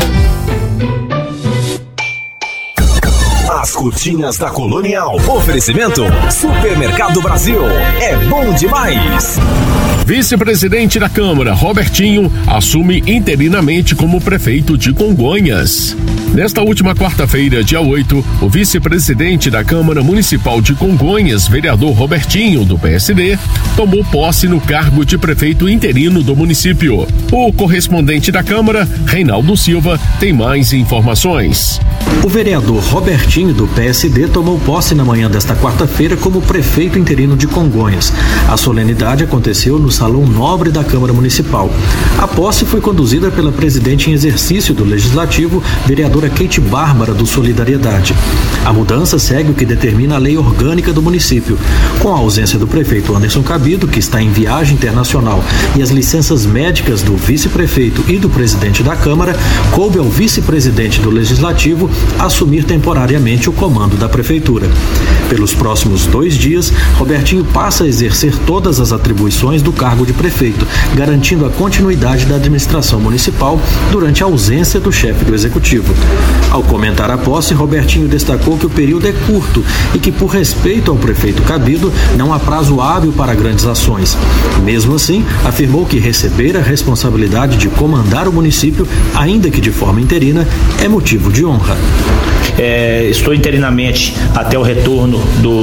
As curtinhas da Colonial. Oferecimento Supermercado Brasil. É bom demais. Vice-presidente da Câmara, Robertinho, assume interinamente como prefeito de Congonhas. Nesta última quarta-feira, dia 8, o vice-presidente da Câmara Municipal de Congonhas, vereador Robertinho, do PSD, tomou posse no cargo de prefeito interino do município. O correspondente da Câmara, Reinaldo Silva, tem mais informações. O vereador Robertinho, do PSD, tomou posse na manhã desta quarta-feira como prefeito interino de Congonhas. A solenidade aconteceu no Salão Nobre da Câmara Municipal. A posse foi conduzida pela presidente em exercício do Legislativo, vereadora Kate Bárbara, do Solidariedade. A mudança segue o que determina a lei orgânica do município. Com a ausência do prefeito Anderson Cabido, que está em viagem internacional, e as licenças médicas do vice-prefeito e do presidente da Câmara, coube ao vice-presidente do Legislativo assumir temporariamente o comando da prefeitura. Pelos próximos 2 dias, Robertinho passa a exercer todas as atribuições do cargo de prefeito, garantindo a continuidade da administração municipal durante a ausência do chefe do executivo. Ao comentar a posse, Robertinho destacou que o período é curto e que, por respeito ao prefeito Cabido, não há prazo hábil para grandes ações. Mesmo assim, afirmou que receber a responsabilidade de comandar o município, ainda que de forma interina, é motivo de honra. Estou interinamente até o retorno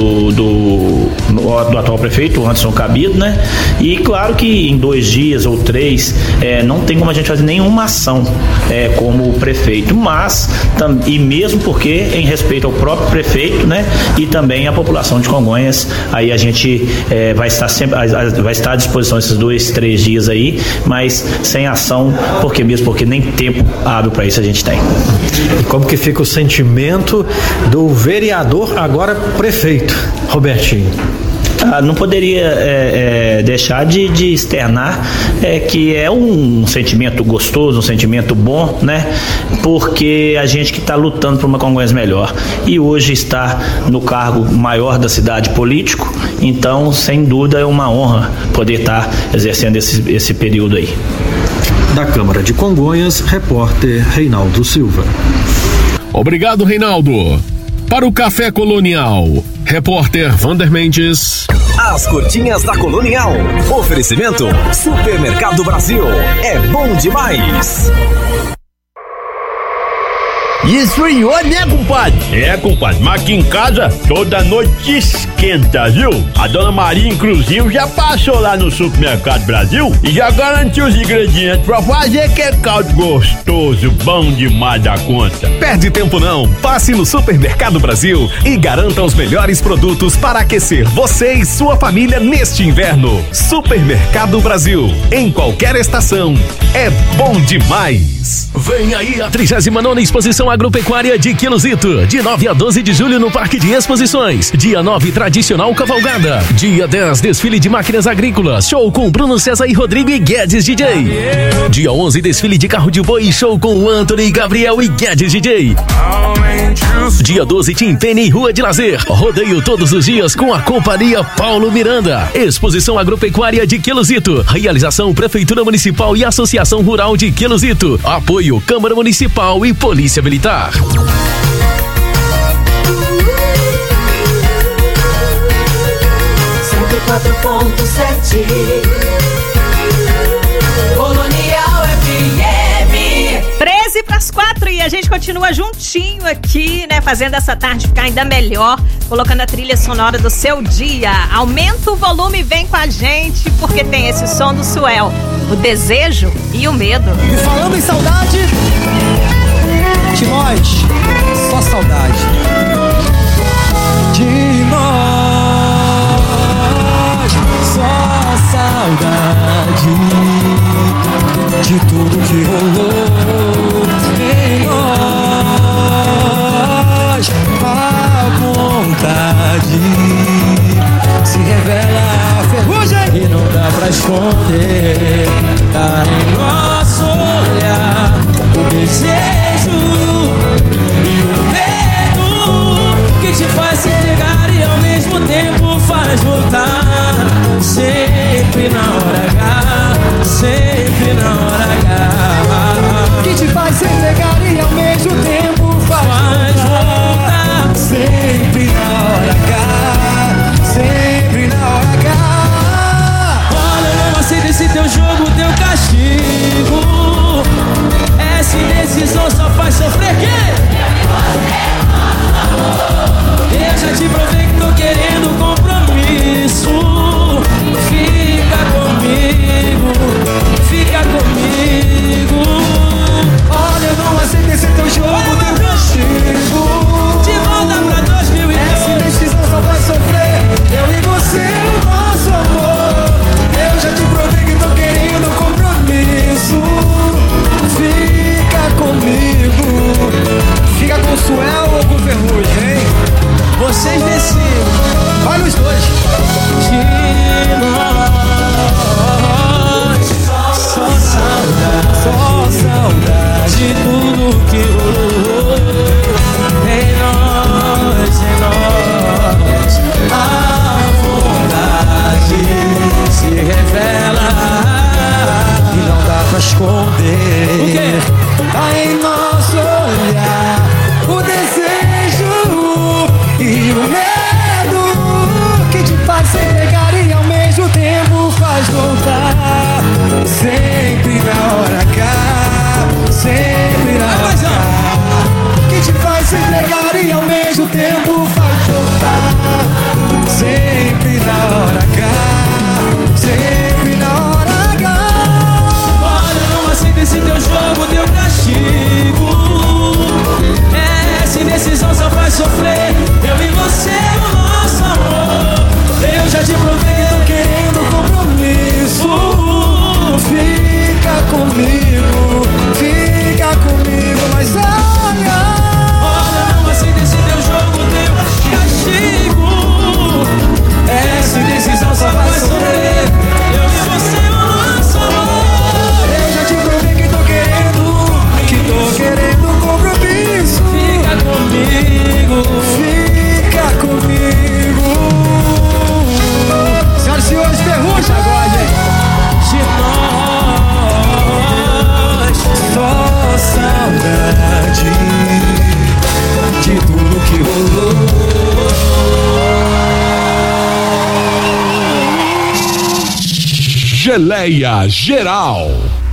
do atual prefeito, Anderson Cabido, né? E claro que em 2 dias ou 3 não tem como a gente fazer nenhuma ação como prefeito, mas e mesmo porque em respeito ao próprio prefeito, né? E também a população de Congonhas, aí a gente vai estar à disposição esses 2, 3 dias aí, mas sem ação, porque nem tempo hábil para isso a gente tem. E como que fica o sentimento do vereador, agora prefeito, Robertinho? Não poderia deixar de externar que é um sentimento gostoso, um sentimento bom, né? Porque a gente que está lutando por uma Congonhas melhor e hoje está no cargo maior da cidade político, então sem dúvida é uma honra poder estar exercendo esse período aí. Da Câmara de Congonhas, repórter Reinaldo Silva. Obrigado, Reinaldo. Para o Café Colonial, repórter Vander Mendes. As curtinhas da Colonial. Oferecimento Supermercado Brasil. É bom demais. Esfriou, né, compadre? Compadre, mas aqui em casa toda noite esquenta, viu? A dona Maria, inclusive, já passou lá no Supermercado Brasil e já garantiu os ingredientes pra fazer aquele caldo gostoso, bom demais da conta. Perde tempo não, passe no Supermercado Brasil e garanta os melhores produtos para aquecer você e sua família neste inverno. Supermercado Brasil, em qualquer estação, é bom demais. Vem aí a 39ª Exposição Agropecuária de Queluzito, de 9 a 12 de julho no Parque de Exposições. Dia 9, tradicional cavalgada. Dia 10, desfile de máquinas agrícolas, show com Bruno César e Rodrigo e Guedes DJ. Dia 11, desfile de carro de boi, show com Anthony, Gabriel e Guedes DJ. Dia 12, Tim Penny e Rua de Lazer. Rodeio todos os dias com a Companhia Paulo Miranda. Exposição Agropecuária de Queluzito. Realização Prefeitura Municipal e Associação Rural de Queluzito. Apoio Câmara Municipal e Polícia Militar. Colonial FM. 3:13 e a gente continua juntinho aqui, né? Fazendo essa tarde ficar ainda melhor, colocando a trilha sonora do seu dia. Aumenta o volume e vem com a gente, porque tem esse som do Suel, o desejo e o medo. E falando em saudade, Timóteo, só saudade de nós, só saudade de tudo que rolou em nós. A vontade se revela a ferrugem e não dá pra esconder. Tá em nosso olhar o desejo e o medo que te faz se entregar e ao mesmo tempo faz voltar. Sempre na hora H, sempre na hora H, que te faz se entregar e ao mesmo tempo faz voltar. Sempre na hora H, sempre na hora H. Olha, eu não aceito esse teu jogo, teu castigo. Essa indecisão só tempo vai voltar, sempre na hora H, sempre na hora H. Olha, não aceita esse teu jogo, teu castigo. Essa indecisão só faz sofrer, eu e você, o nosso amor. Eu já te provei, tô querendo compromisso. Fica comigo, mas olha, não aceita esse teu jogo, teu castigo. Essa indecisão só vai sofrer, eu e você, o nosso amor. Eu já te provei que tô querendo compromisso. Fica comigo. Senhoras e senhores, Ferrugem agora, gente. De nós, só saudade de tudo que rolou. Geleia Geral.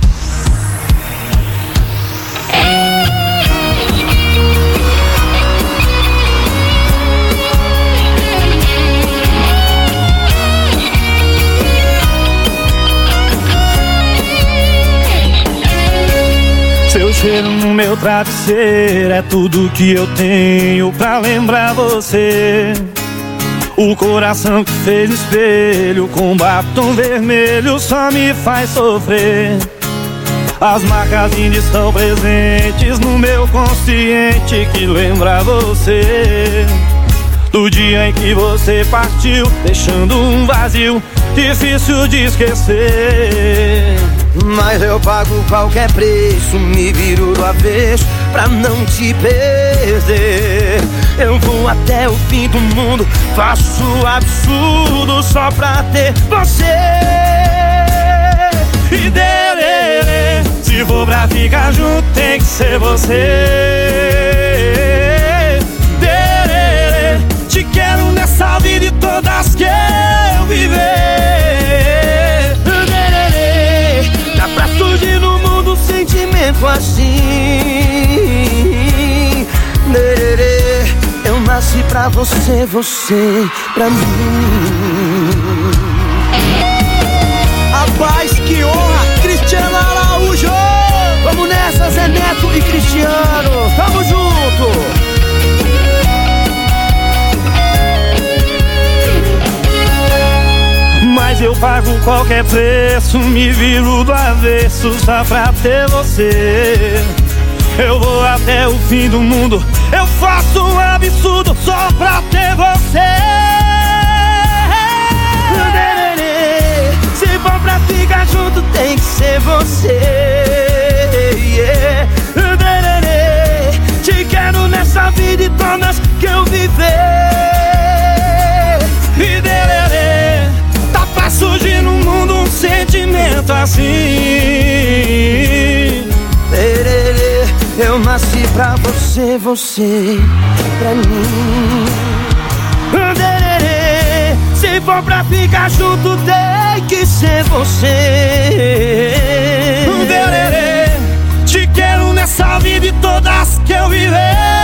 Seu cheiro no meu travesseiro é tudo que eu tenho pra lembrar você. O coração que fez espelho com batom vermelho só me faz sofrer. As marcas ainda estão presentes no meu consciente que lembra você. Do dia em que você partiu, deixando um vazio difícil de esquecer. Mas eu pago qualquer preço, me viro do avesso pra não te perder. Eu vou até o fim do mundo, faço absurdo só pra ter você. E dererê, se for pra ficar junto tem que ser você. Dererê, te quero nessa vida e todas que eu viver. Dererê, dá pra surgir no mundo um sentimento assim. Dererê, eu nasci pra você, você pra mim. A paz, que honra, Cristiano Araújo. Vamos nessa, Zé Neto e Cristiano, tamo junto. Mas eu pago qualquer preço, me viro do avesso só pra ter você. Eu vou até o fim do mundo, eu faço um absurdo só pra ter você. Se for pra ficar junto tem que ser você. Yeah. Te quero nessa vida e todas que eu viver. E tá pra surgir no mundo um sentimento assim. Eu nasci pra você, você pra mim. Se for pra ficar junto tem que ser você. Te quero nessa vida e todas que eu viver.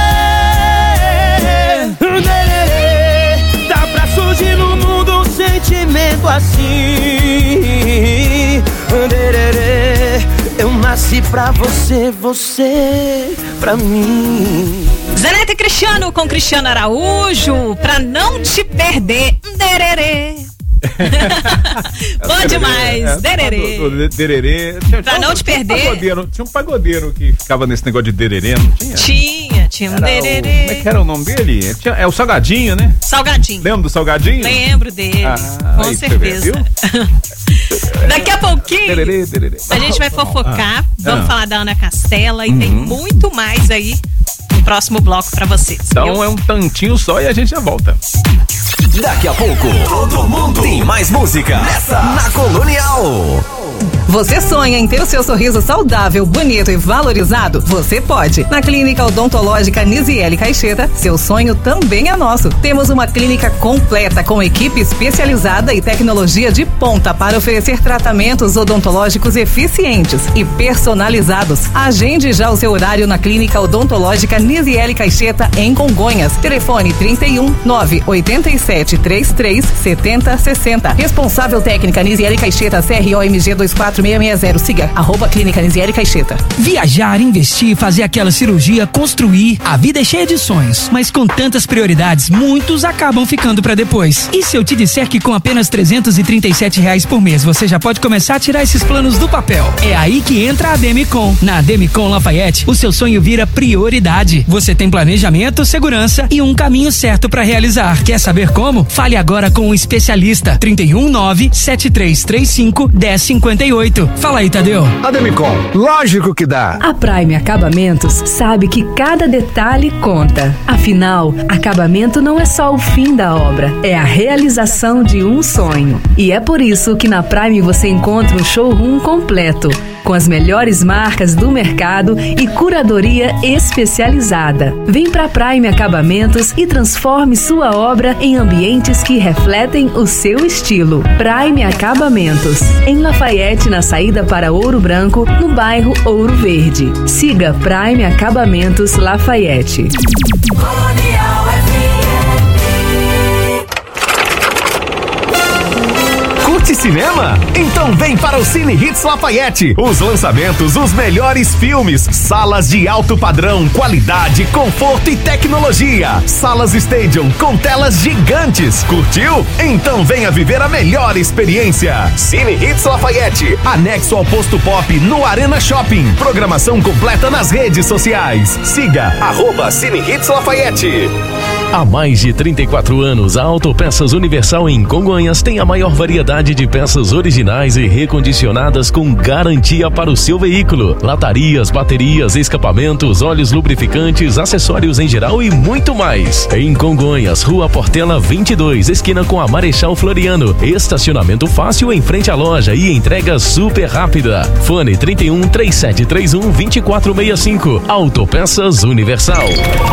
Dá pra surgir no mundo um sentimento assim. Eu nasci pra você, você pra mim. Zé Neto e Cristiano com Cristiano Araújo, pra não te perder. Dererê. Bom demais, dererê. Dererê. Pra não te perder. Tinha um pagodeiro que ficava nesse negócio de dererê, não tinha? Tinha um dererê. Como é que era o nome dele? É o Salgadinho, né? Salgadinho. Lembra do Salgadinho? Lembro dele, com certeza. Daqui a pouquinho a gente vai fofocar, vamos falar da Ana Castela e tem muito mais aí no próximo bloco pra vocês. Então é um tantinho só e a gente já volta. Daqui a pouco, todo mundo tem mais música nessa na Colonial. Você sonha em ter o seu sorriso saudável, bonito e valorizado? Você pode. Na Clínica Odontológica Nisiele Caixeta, seu sonho também é nosso. Temos uma clínica completa com equipe especializada e tecnologia de ponta para oferecer tratamentos odontológicos eficientes e personalizados. Agende já o seu horário na Clínica Odontológica Nisiele Caixeta em Congonhas. Telefone 31 987 33 70 60. Responsável técnica Nisiele Caixeta, CROMG 24660. Siga @Clínica Nisiele Caixeta. Viajar, investir, fazer aquela cirurgia, construir. A vida é cheia de sonhos, mas com tantas prioridades, muitos acabam ficando pra depois. E se eu te disser que com apenas R$337 por mês você já pode começar a tirar esses planos do papel? É aí que entra a Demicon. Na Demicon Lafayette, o seu sonho vira prioridade. Você tem planejamento, segurança e um caminho certo pra realizar. Quer saber como? Fale agora com um especialista. 319-7335-1058. Fala aí, Tadeu. A Demicon, lógico que dá. A Prime Acabamentos sabe que cada detalhe conta. Afinal, acabamento não é só o fim da obra, é a realização de um sonho. E é por isso que na Prime você encontra um showroom completo, com as melhores marcas do mercado e curadoria especializada. Vem pra Prime Acabamentos e transforme sua obra em ambientes que refletem o seu estilo. Prime Acabamentos, em Lafayette, na saída para Ouro Branco, no bairro Ouro Verde. Siga Prime Acabamentos Lafayette. Curte cinema? Então vem para o Cine Hits Lafayette. Os lançamentos, os melhores filmes, salas de alto padrão, qualidade, conforto e tecnologia. Salas Stadium com telas gigantes. Curtiu? Então venha viver a melhor experiência. Cine Hits Lafayette, anexo ao Posto Pop no Arena Shopping. Programação completa nas redes sociais. Siga @Cine Hits Lafayette. Há mais de 34 anos, a Autopeças Universal em Congonhas tem a maior variedade de peças originais e recondicionadas com garantia para o seu veículo. Latarias, baterias, escapamentos, óleos lubrificantes, acessórios em geral e muito mais. Em Congonhas, Rua Portela 22, esquina com a Marechal Floriano. Estacionamento fácil em frente à loja e entrega super rápida. Fone 31 3731 2465. Autopeças Universal.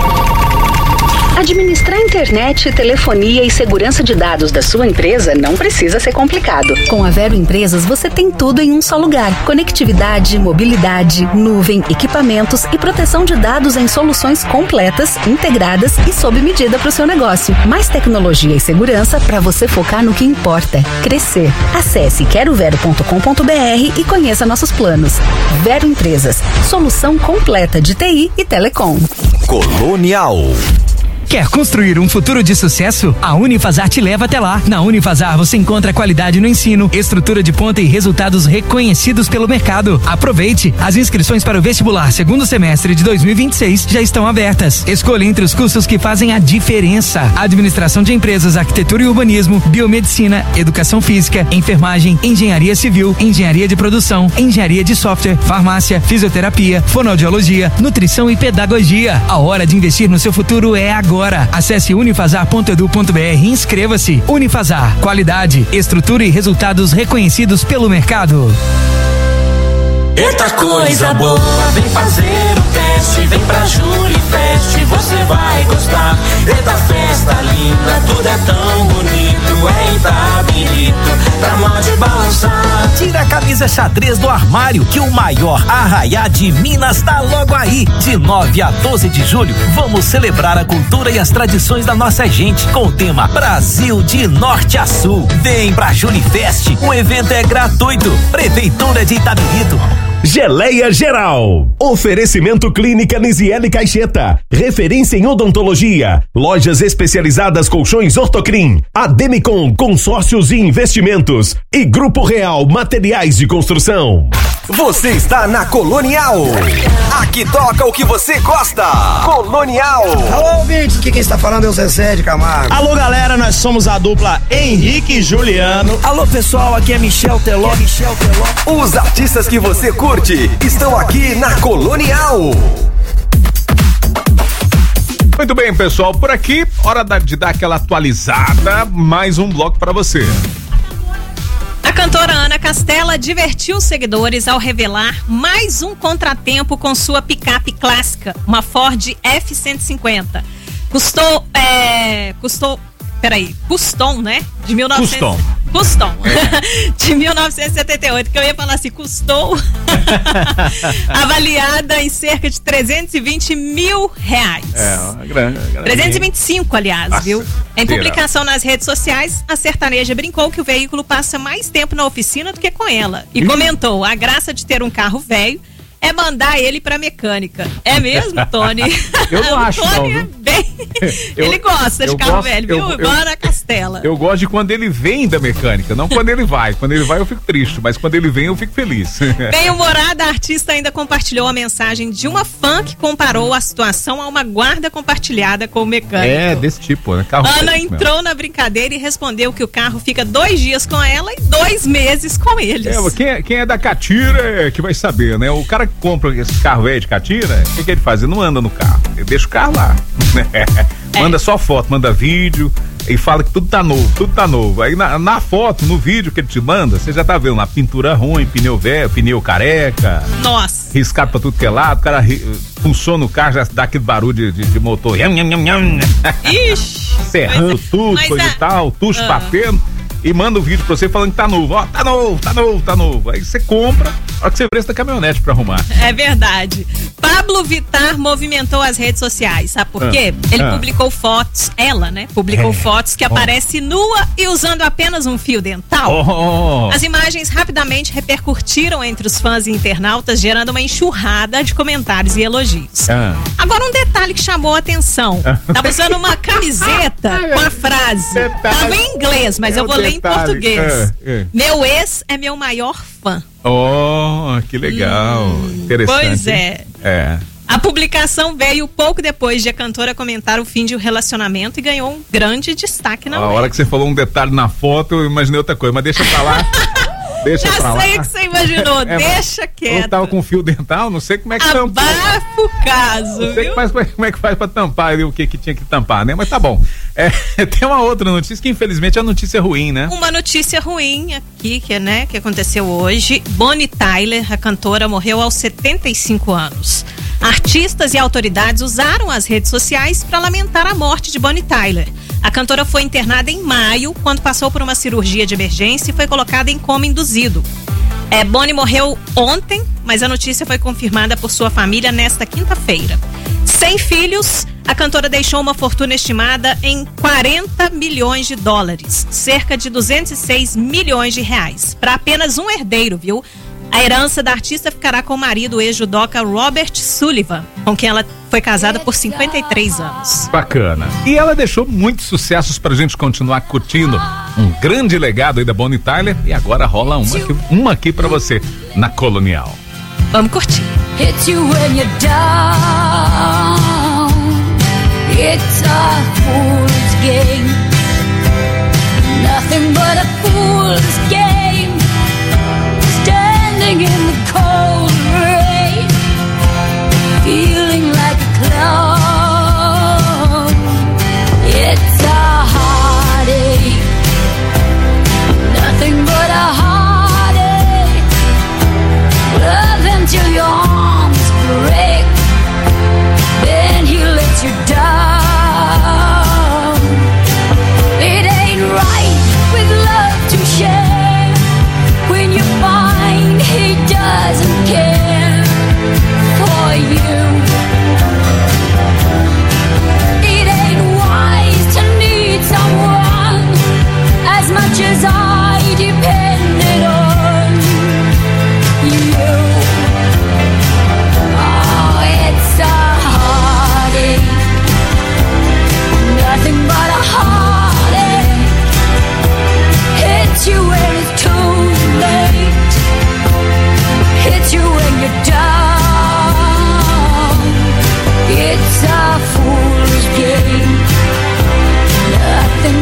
Administrar internet, telefonia e segurança de dados da sua empresa não precisa ser complicado. Com a Vero Empresas, você tem tudo em um só lugar. Conectividade, mobilidade, nuvem, equipamentos e proteção de dados em soluções completas, integradas e sob medida para o seu negócio. Mais tecnologia e segurança para você focar no que importa: crescer. Acesse querovero.com.br e conheça nossos planos. Vero Empresas, solução completa de TI e telecom. Colonial. Quer construir um futuro de sucesso? A Unifazar te leva até lá. Na Unifazar você encontra qualidade no ensino, estrutura de ponta e resultados reconhecidos pelo mercado. Aproveite! As inscrições para o vestibular segundo semestre de 2026 já estão abertas. Escolha entre os cursos que fazem a diferença: administração de empresas, arquitetura e urbanismo, biomedicina, educação física, enfermagem, engenharia civil, engenharia de produção, engenharia de software, farmácia, fisioterapia, fonoaudiologia, nutrição e pedagogia. A hora de investir no seu futuro é agora. Acesse unifazar.edu.br e inscreva-se. Unifazar, qualidade, estrutura e resultados reconhecidos pelo mercado. Eita coisa boa, vem fazer o teste, vem pra Julifest, você vai gostar. Eita festa linda, tudo é tão bonito, é Itabirito, pra mó de balançar. Tira a camisa xadrez do armário, que o maior arraiá de Minas tá logo aí. De 9 a 12 de julho, vamos celebrar a cultura e as tradições da nossa gente, com o tema Brasil de Norte a Sul. Vem pra Julifest, o evento é gratuito. Prefeitura de Itabirito. Geleia Geral. Oferecimento Clínica Nisiele Caixeta. Referência em odontologia. Lojas especializadas Colchões Ortocrim. Ademicon Consórcios e Investimentos. E Grupo Real Materiais de Construção. Você está na Colonial. Aqui toca o que você gosta. Colonial. Alô, ouvintes, aqui quem está falando é o Zezé de Camargo. Alô, galera, nós somos a dupla Henrique e Juliano. Alô, pessoal, aqui é Michel Teló. Os artistas que você curte estão aqui na Colonial. Muito bem, pessoal, por aqui, hora de dar aquela atualizada, mais um bloco para você. cantora Ana Castela divertiu os seguidores ao revelar mais um contratempo com sua picape clássica, uma Ford F-150. Custom, né? De 1900. Custom. De 1978, que eu ia falar assim, custou. Avaliada em cerca de 320 mil reais. Uma grande. 325, aliás, nossa, viu? Em publicação nas redes sociais, a sertaneja brincou que o veículo passa mais tempo na oficina do que com ela. E comentou, a graça de ter um carro velho é mandar ele pra mecânica. É mesmo, Tony? Eu não acho, Tony não. É bem... Ele gosta de carro velho, viu? Igual na Castela. Eu gosto de quando ele vem da mecânica, não quando ele vai. Quando ele vai eu fico triste, mas quando ele vem eu fico feliz. Bem-humorada, a artista ainda compartilhou a mensagem de uma fã que comparou a situação a uma guarda compartilhada com o mecânico. É, desse tipo, né? Carro Ana entrou na brincadeira e respondeu que o carro fica 2 dias com ela e 2 meses com eles. Quem é da catira é que vai saber, né? O cara que compra esse carro velho de catira, o que ele faz? Ele não anda no carro, ele deixa o carro lá. Manda só foto, manda vídeo e fala que tudo tá novo. Aí na foto, no vídeo que ele te manda, você já tá vendo lá pintura ruim, pneu velho, pneu careca. Nossa. Riscado pra tudo que é lado, o cara funciona o carro, já dá aquele barulho de motor. Ixi. Serrando tudo, coisa e tal, tucho batendo. E manda o vídeo pra você falando que tá novo. Ó, tá novo. Aí você compra, a hora que você presta caminhonete pra arrumar. É verdade. Pablo Vittar movimentou as redes sociais, sabe por quê? Ele publicou fotos, publicou fotos que aparece nua e usando apenas um fio dental. As imagens rapidamente repercutiram entre os fãs e internautas, gerando uma enxurrada de comentários e elogios. Agora um detalhe que chamou a atenção. Tava usando uma camiseta com a frase. Tava em inglês, mas eu vou ler em português. Meu ex é meu maior fã. Que legal. Interessante. Pois é. A publicação veio pouco depois de a cantora comentar o fim de um relacionamento e ganhou um grande destaque na web. A hora que você falou um detalhe na foto, eu imaginei outra coisa, mas deixa pra lá. Já sei o que você imaginou, deixa quieto. Eu tava com fio dental, não sei como é que tampa. Abafa o caso, não sei viu? Como é que faz pra tampar ali o que tinha que tampar, né? Mas tá bom. Tem uma outra notícia que infelizmente é notícia ruim, né? Uma notícia ruim aqui, que aconteceu hoje. Bonnie Tyler, a cantora, morreu aos 75 anos. Artistas e autoridades usaram as redes sociais para lamentar a morte de Bonnie Tyler. A cantora foi internada em maio, quando passou por uma cirurgia de emergência e foi colocada em coma induzido. Bonnie morreu ontem, mas a notícia foi confirmada por sua família nesta quinta-feira. Sem filhos, a cantora deixou uma fortuna estimada em 40 milhões de dólares, cerca de 206 milhões de reais, para apenas um herdeiro, viu? A herança da artista ficará com o marido, o ex-judoca Robert Sullivan, com quem ela foi casada por 53 anos. Bacana. E ela deixou muitos sucessos pra gente continuar curtindo. Um grande legado aí da Bonnie Tyler. E agora rola uma aqui pra você, na Colonial. Vamos curtir. Hits you when you're down. It's a fool.